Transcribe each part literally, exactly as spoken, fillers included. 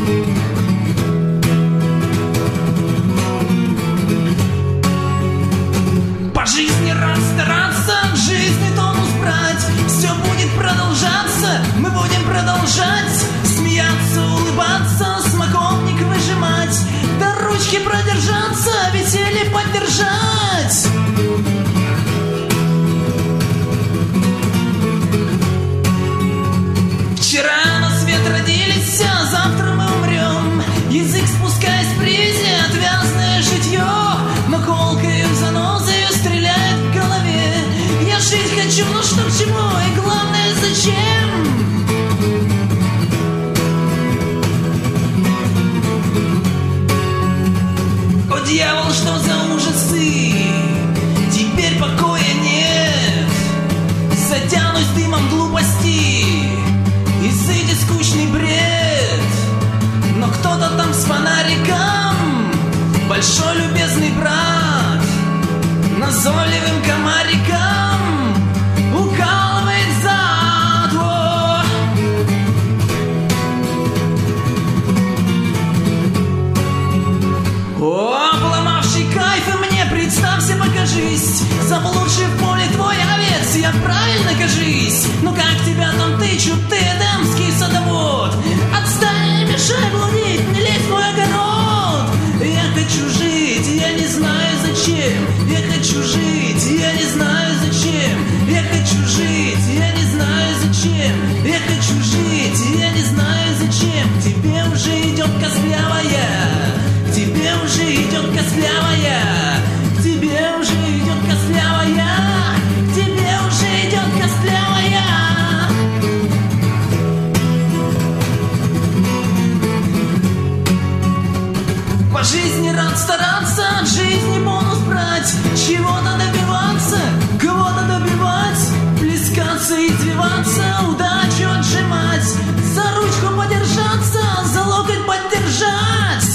По жизни рад стараться, к жизни тонус брать. Все будет продолжаться, мы будем продолжать смеяться, улыбаться, смоковник выжимать, до ручки продержаться, веселье поддержать. Вчера на свет родились, а завтра мы умрем. Язык спускаясь в призе, отвязное житье, но колкою занозою стреляет в голове. Я жить хочу, но что к чему и главное зачем? О, дьявол, что за ужасы? Теперь покоя нет. Затянусь дымом глупости и сыдет скучный бред. Но кто-то там с фонариком, большой любезный брат, назойливым комариком укалывает зад. О! О, обломавший кайфы мне, представься, покажись, заблудший в поле твой овец, я правильно кажись. Ну как тебя там тычут, ты эдемский садовод? Отстань, не мешай блудить, не лезь в мой огород. Я хочу жить, я не знаю зачем. Я хочу жить, я не знаю зачем. Я хочу жить, я не знаю зачем. Я хочу жить, я не знаю зачем. Тебе уже идет костлявая, тебе уже идет костлявая, тебе уже идет костлявая, тебе уже идет костлявая. По жизни рад стараться, от жизни бонус брать, чего-то добиваться, кого-то добивать, плескаться и извиваться, удачу отжимать, за ручку подержаться, за локоть поддержать.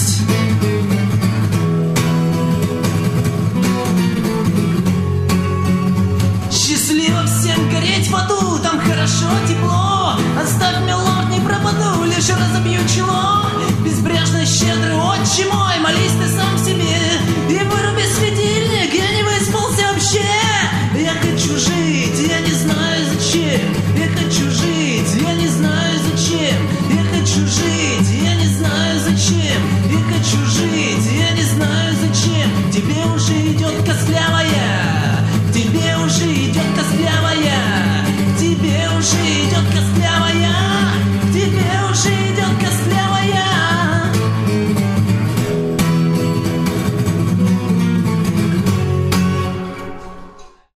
Счастливо всем гореть в аду, там хорошо, тепло. Оставь, милорд, не пропаду, лишь разобью чело. Безбрежно щедрый отчим.